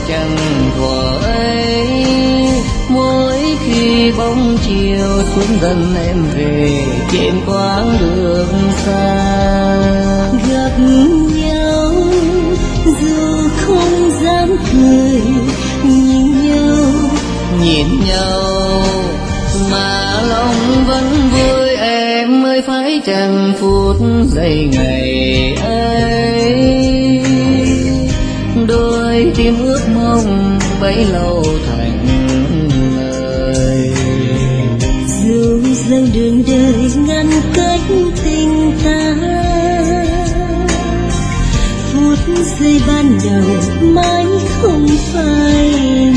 chẳng thuở ấy. Mỗi khi bóng chiều xuống dần em về trên quãng đường xa, gặp nhau dù không dám cười, nhìn nhau mà lòng vẫn vui. Em ơi phải chẳng phút giây ngày ấy, đôi tim ước mong bấy lâu thành lời. Dù rằng đường đời ngăn cách tình ta, phút giây ban đầu mãi không phai